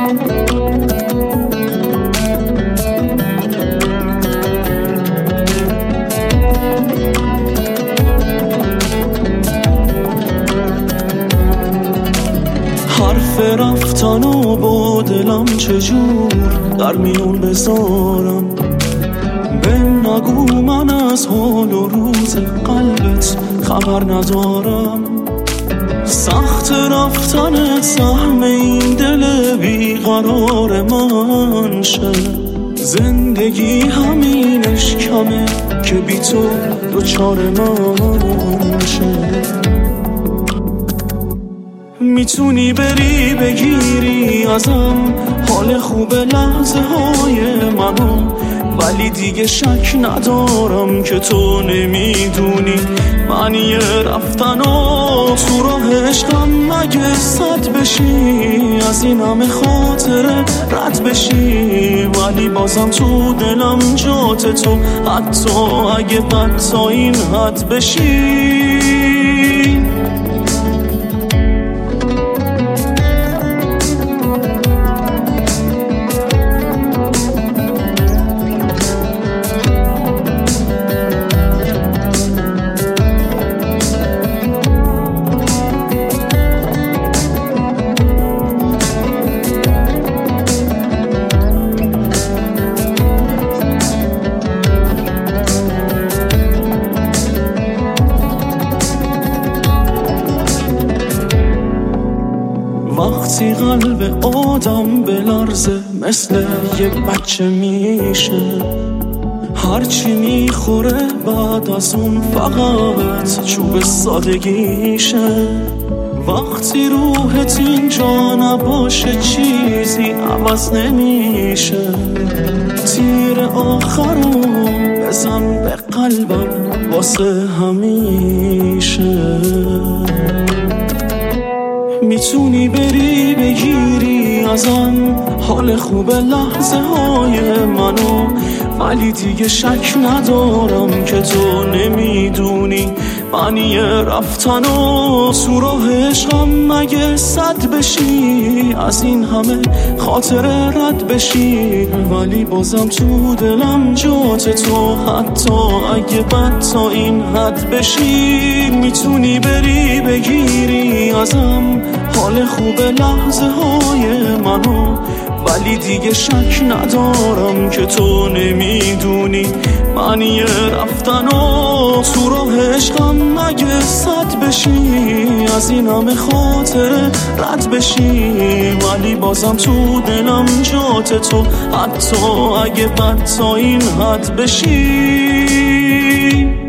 حرف رفتن و با دلم چجور در میون بذارم، به نگو من از حال و روز قلبت خبر ندارم. سخت رفتن سهم این دل بیقرار من شه، زندگی همینش کمه که بی تو دوچار من شه. میتونی بری بگیری ازم حال خوب لحظه های منو، ولی دیگه شک ندارم که تو نمیدونی معنی رفتن و تو راه عشقم مگه صد بشی، از این همه خاطره رد بشی، ولی بازم تو دلم جات تو، حتی اگه بد تا این حد بشی. وقتی قلب آدم بلرزه مثل یه بچه میشه، هرچی میخوره بعد از اون فقط چوب سادگیشه. وقتی روحت اینجا نباشه چیزی عوض نمیشه، تیر آخرو بزن به قلبم واسه همیشه. میتونی بری بگیری ازم حال خوب لحظه های منو، ولی دیگه شک ندارم که تو نمیدونی معنی رفتن و تو راه عشقم مگه صد بشی، از این همه خاطره رد بشی، ولی بازم تو دلم جات تو، حتی اگه بد تا این حد بشی. میتونی بری بگیری ازم حال خوب لحظه های منو، ولی دیگه شک ندارم که تو نمیدونی معنی رفتن و تو راه عشقم مگه صد بشی، از این همه خاطره رد بشی، ولی بازم تو دلم جات تو، حتی اگه بد تا این حد بشی.